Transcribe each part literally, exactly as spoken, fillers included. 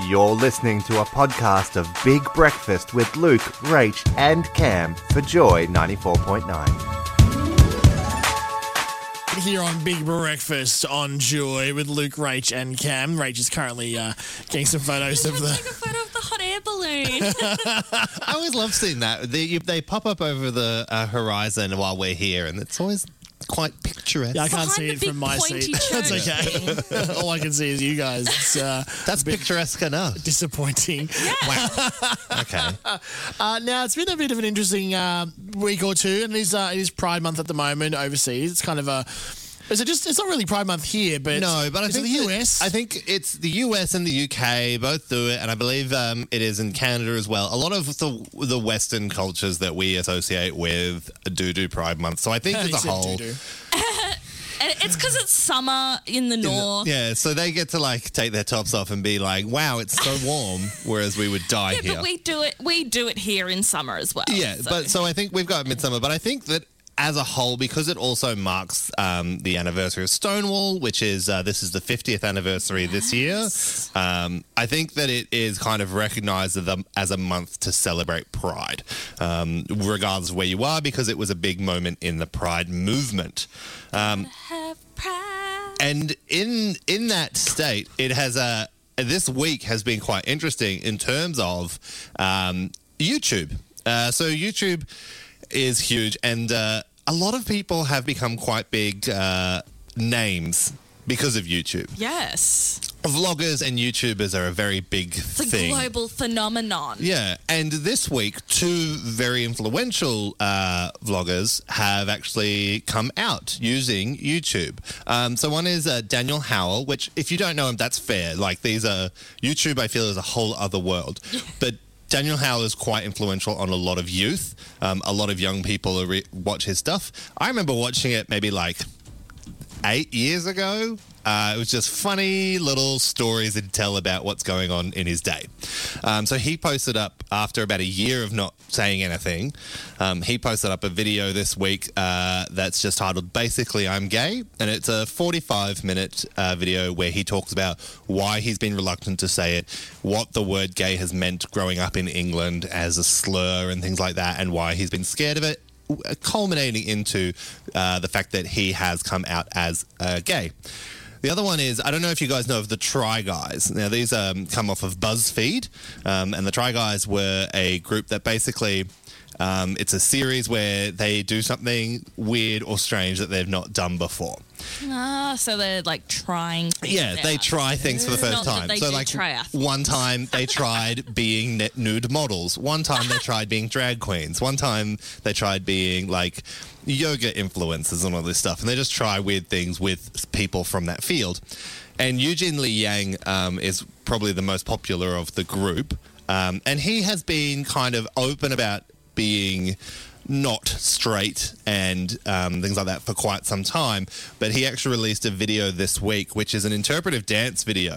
You're listening to a podcast of Big Breakfast with Luke, Rach and Cam for Joy ninety-four point nine. Here on Big Breakfast on Joy with Luke, Rach and Cam. Rach is currently uh, getting some photos of the... Take a photo of the hot air balloon. I always love seeing that. They, they pop up over the uh, horizon while we're here, and it's always quite picturesque. Yeah, I can't Behind see the it big from my pointy seat. church That's okay. All I can see is you guys. It's uh, That's picturesque enough. disappointing. Wow. Okay. Uh, now, it's been a bit of an interesting uh, week or two, and it is, uh, it is Pride Month at the moment overseas. It's kind of a... Is it just? It's not really Pride Month here, but No, but I is it think the U that- S. I think it's the U S and the U K both do it, and I believe um, it is in Canada as well. A lot of the the Western cultures that we associate with do do Pride Month. So I think as a Except whole, doo-doo. And it's because it's summer in the north. yeah. So they get to like take their tops off and be like, "Wow, it's so warm," whereas we would die Yeah, here. but we do it. We do it here in summer as well. Yeah, so. but so I think we've got Midsummer, but I think that as a whole, because it also marks um, the anniversary of Stonewall, which is uh, this is the fiftieth anniversary this year. Um, I think that it is kind of recognised as a, as a month to celebrate Pride, um, regardless of where you are, because it was a big moment in the Pride movement. Um, Have pride. and in in that state, it has a this week has been quite interesting in terms of um, YouTube. Uh, so YouTube is huge, and uh, a lot of people have become quite big uh, names because of YouTube. Yes. Vloggers and YouTubers are a very big It's a thing. global phenomenon. Yeah, and this week, two very influential uh, vloggers have actually come out using YouTube. Um, so one is uh, Daniel Howell, which if you don't know him, that's fair. Like these are YouTube, I feel, is a whole other world. But Daniel Howell is quite influential on a lot of youth. Um, a lot of young people re- watch his stuff. I remember watching it maybe like eight years ago. Uh, it was just funny little stories he'd tell about what's going on in his day. Um, so he posted up, after about a year of not saying anything, um, he posted up a video this week uh, that's just titled, basically, I'm gay. And it's a forty-five minute uh, video where he talks about why he's been reluctant to say it, what the word gay has meant growing up in England as a slur and things like that, and why he's been scared of it, culminating into uh, the fact that he has come out as uh, gay. The other one is, I don't know if you guys know of the Try Guys. Now, these um, come off of BuzzFeed, um, and the Try Guys were a group that basically, um, it's a series where they do something weird or strange that they've not done before. Ah, so they're like trying things Yeah, they out. try things for the first Not that time. they so, do like, triathlons. one time they tried being net nude models. One time they tried being drag queens. One time they tried being like yoga influencers and all this stuff. And they just try weird things with people from that field. And Eugene Lee Yang um, is probably the most popular of the group. Um, and he has been kind of open about being not straight and um, things like that for quite some time, but he actually released a video this week which is an interpretive dance video,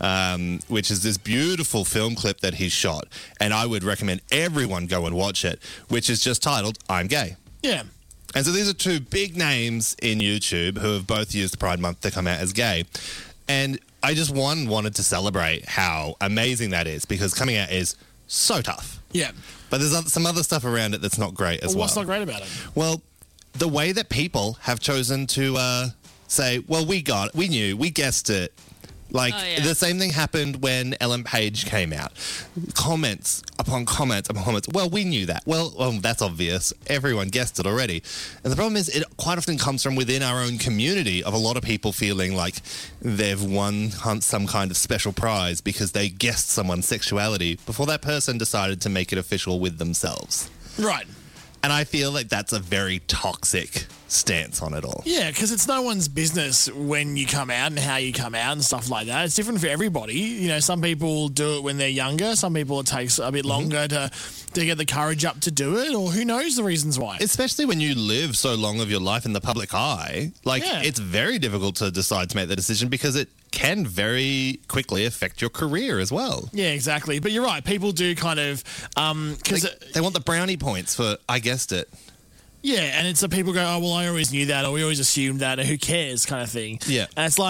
um, which is this beautiful film clip that he shot, and I would recommend everyone go and watch it, which is just titled I'm Gay. Yeah. And so these are two big names in YouTube who have both used Pride Month to come out as gay. And I just, one, wanted to celebrate how amazing that is, because coming out is so tough. Yeah. But there's oth- some other stuff around it that's not great as Well, well. what's not great about it? Well, the way that people have chosen to uh, say, well, we got it, we knew, we guessed it. Like, Oh, yeah. the same thing happened when Ellen Page came out. Comments upon comments upon comments. Well, we knew that. Well, well, that's obvious. Everyone guessed it already. And the problem is, it quite often comes from within our own community of a lot of people feeling like they've won hun- some kind of special prize because they guessed someone's sexuality before that person decided to make it official with themselves. Right. And I feel like that's a very toxic stance on it all. Yeah, because it's no one's business when you come out and how you come out and stuff like that. It's different for everybody. You know, some people do it when they're younger. Some people it takes a bit longer to, to get the courage up to do it, or who knows the reasons why. Especially when you live so long of your life in the public eye. Like, Yeah. it's very difficult to decide to make the decision because it can very quickly affect your career as well. Yeah, exactly. But you're right. People do kind of um, because They, they want the brownie points for, I guessed it. yeah, and it's the people go, oh well, I always knew that, or we always assumed that, or who cares, kind of thing. Yeah. and it's like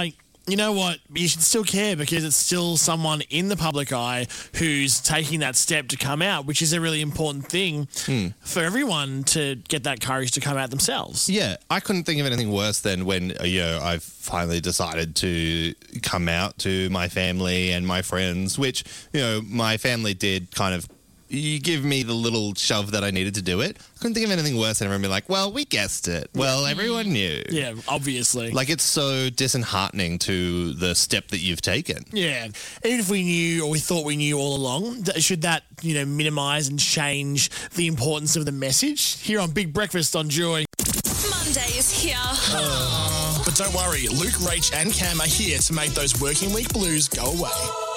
you know what? You should still care because it's still someone in the public eye who's taking that step to come out, which is a really important thing Hmm. for everyone to get that courage to come out themselves. Yeah, I couldn't think of anything worse than when, uh, you know, I've finally decided to come out to my family and my friends, which, you know, my family did kind of you give me the little shove that I needed to do it. I couldn't think of anything worse than everyone being like, well, we guessed it. Well, everyone knew. Yeah, obviously. Like, it's so disheartening to the step that you've taken. Yeah, even if we knew or we thought we knew all along, th- should that, you know, minimise and change the importance of the message? Here on Big Breakfast on Joy. Monday is here. But don't worry, Luke, Rach and Cam are here to make those working week blues go away.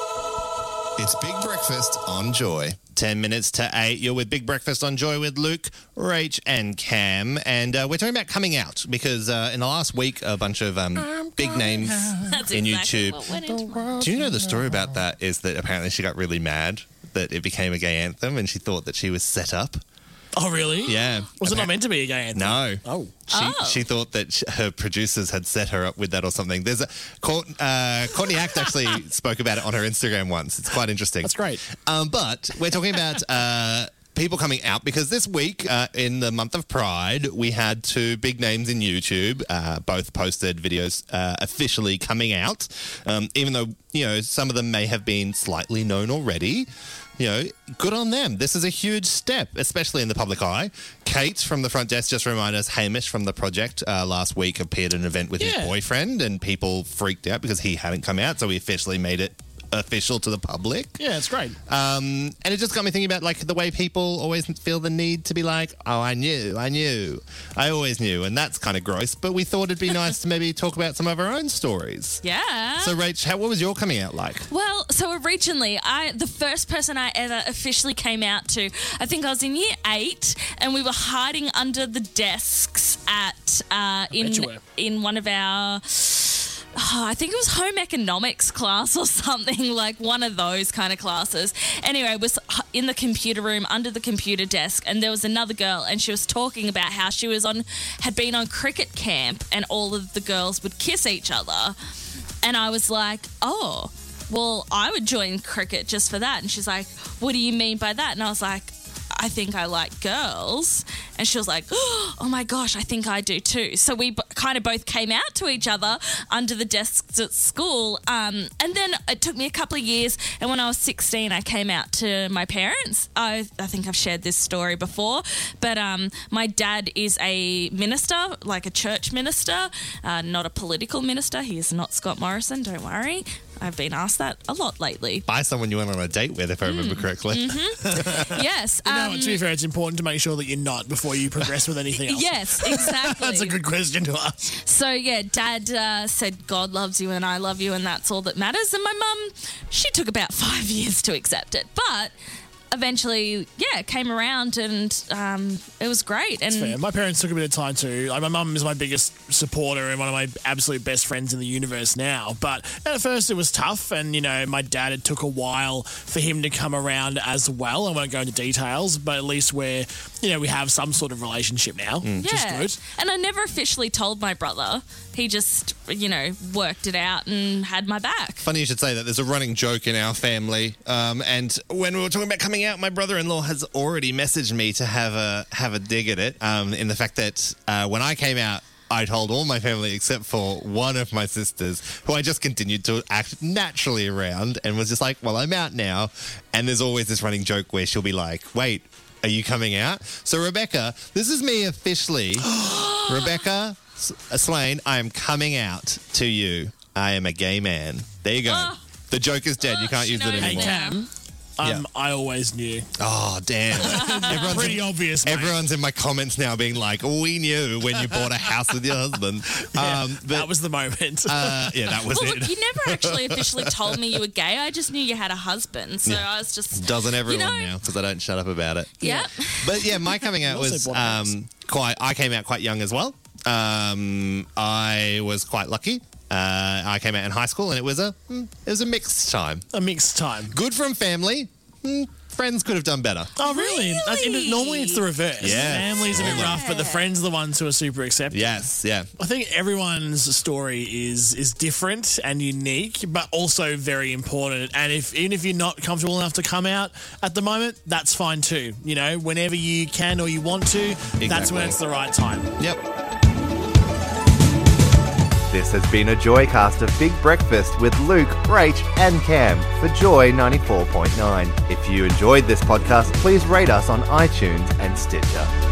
It's Big Breakfast on Joy. Ten minutes to eight. You're with Big Breakfast on Joy with Luke, Rach, and Cam. And uh, we're talking about coming out because uh, in the last week, a bunch of um, big names That's in exactly YouTube. what went into my- Do you know the story about that is that apparently she got really mad that it became a gay anthem and she thought that she was set up? Oh, really? Yeah. Was it not Appar- meant to be a gay anthem? No. Oh. She, Oh. she thought that sh- her producers had set her up with that or something. There's a Court, uh, Courtney Act actually spoke about it on her Instagram once. It's quite interesting. That's great. Um, but we're talking about uh, people coming out because this week, uh, in the month of Pride, we had two big names in YouTube. Uh, both posted videos uh, officially coming out, um, even though you know some of them may have been slightly known already. You know, good on them. This is a huge step, especially in the public eye. Kate from the front desk just reminded us Hamish from the project uh, last week appeared at an event with Yeah. his boyfriend and people freaked out because he hadn't come out. So we officially made it official to the public. Yeah, it's great. Um, and it just got me thinking about like the way people always feel the need to be like, oh, I knew, I knew, I always knew. And that's kind of gross. But we thought it'd be nice to maybe talk about some of our own stories. Yeah. So, Rach, how, what was your coming out like? Well, so originally, I the first person I ever officially came out to, I think I was in year eight, and we were hiding under the desks at uh, bet you in were. in one of our. Oh, I think it was home economics class or something, like one of those kind of classes. Anyway, was in the computer room under the computer desk, and there was another girl, and she was talking about how she was on, had been on cricket camp, and all of the girls would kiss each other. And I was like, oh, well, I would join cricket just for that. And she's like, what do you mean by that? And I was like, I think I like girls. And she was like, oh my gosh, I think I do too. So we b- kind of both came out to each other under the desks at school. Um, and then it took me a couple of years. And when I was sixteen, I came out to my parents. I, I think I've shared this story before. But um, my dad is a minister, like a church minister, uh, not a political minister. He is not Scott Morrison, don't worry. I've been asked that a lot lately. By someone you went on a date with, if I remember correctly. Yes. No, Um, to be fair, it's important to make sure that you're not before you progress with anything else. yes, exactly. That's a good question to ask. So, yeah, Dad uh, said, God loves you and I love you and that's all that matters. And my mum, she took about five years to accept it. But eventually, yeah, it came around and um, it was great. And Fair. My parents took a bit of time too. Like, my mum is my biggest supporter and one of my absolute best friends in the universe now. But at first it was tough, and you know, my dad, it took a while for him to come around as well. I won't go into details, but at least we're, you know, we have some sort of relationship now, which is yeah. good. And I never officially told my brother. He just, you know, worked it out and had my back. Funny you should say that. There's a running joke in our family. Um, and when we were talking about coming out, my brother-in-law has already messaged me to have a have a dig at it um, in the fact that uh, when I came out, I told all my family except for one of my sisters, who I just continued to act naturally around and was just like, well, I'm out now. And there's always this running joke where she'll be like, wait, are you coming out? So, Rebecca, this is me officially. Rebecca S- Swain, I am coming out to you. I am a gay man. There you go. Oh. The joke is dead. Oh, You can't she use it knows Hey, anymore. now. Cam, um, Yeah. I always knew. Oh, damn. everyone's, Pretty in, obvious, mate. everyone's in my comments now being like, we knew when you bought a house with your husband. Yeah, Um, but, that was the moment. uh, yeah, that was Well, it. look, you never actually officially told me you were gay. I just knew you had a husband. So Yeah. I was just. Doesn't everyone you know, now because I don't shut up about it. Yeah. But yeah, my coming out Also was bought a house. um, quite. I came out quite young as well. Um, I was quite lucky. Uh, I came out in high school, and it was a mm, it was a mixed time. A mixed time. Good from family, mm, friends could have done better. Oh, really? That's, Really? normally it's the reverse. Yes. Families are a bit rough, but the friends are the ones who are super accepting. Yes, yeah. I think everyone's story is is different and unique, but also very important. And if even if you're not comfortable enough to come out at the moment, that's fine too. You know, whenever you can or you want to, that's Exactly. when it's the right time. Yep. This has been a Joycast of Big Breakfast with Luke, Rach and Cam for Joy ninety-four point nine. If you enjoyed this podcast, please rate us on iTunes and Stitcher.